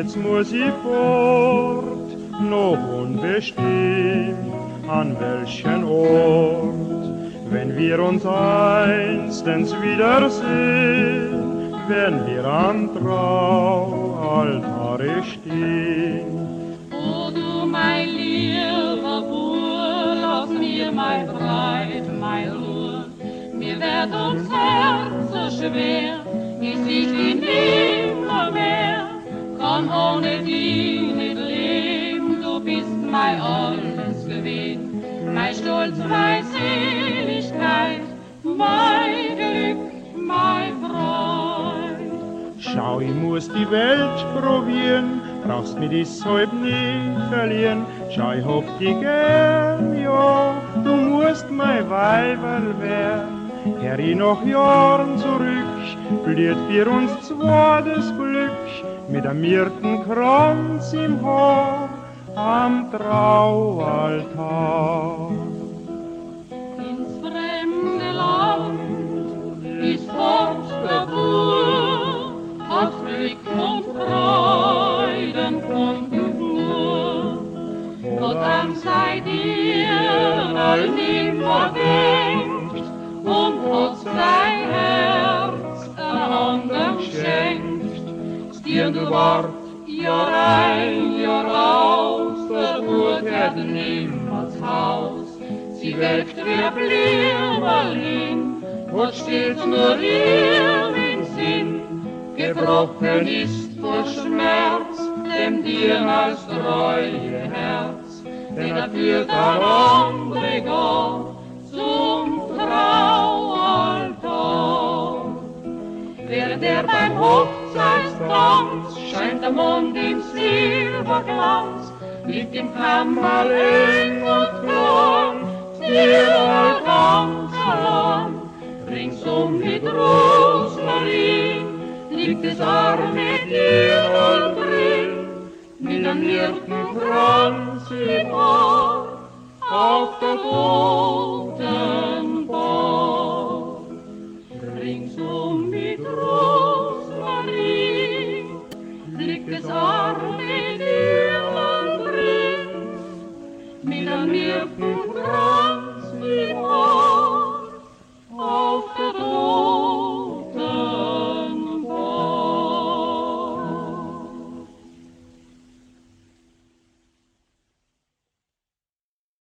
jetzt muss ich fort, noch unbestimmt, an welchen Ort. Wenn wir uns einstens wiedersehen, werden wir am Traualtare stehen. O du, mein lieber Bur, lass mir mein Breit, mein Ruhe. Mir wird ums Herz so schwer, ich sieh dich nimmer mehr. Komm ohne dich nicht leben, du bist mein alles gewesen. Mein Stolz, meine Seligkeit, mein Glück, mein Freund. Schau, ich muss die Welt probieren, brauchst mir das halb nicht verlieren. Schau, ich hab dich gern, ja, du musst mein Weiberl werden. Her ich nach Jahren zurück, blüht für uns zwei das Glück, mit einem Myrtenkranz im Haar am Traualtar. Ins fremde Land ist fort der Bur, aus Glück und Freuden von Geburt. Gott Dank sei dir, all nimmer denkt, und Gott sein Herz einander schenkt. Stirn du wart, Jahr ein, Jahr aus, der Geburt hat niemals Haus. Sie welkt wer Blümmerlin, und steht nur ihr im Sinn. Gebrochen ist vor Schmerz, dem dir als treue Herz, denn führt ein andere Gott zum Traualtar. Während beim Hochzeitstanz scheint der Mond im Silberglanz, liegt im Kammerl eng und klar, der ganz allein. Ringsum mit Rosmarin liegt das arme Dirndl drin, mit einem Myrtenkranz im Haar auf der Totenbahn. Ringsum mit Rosmarin liegt das arme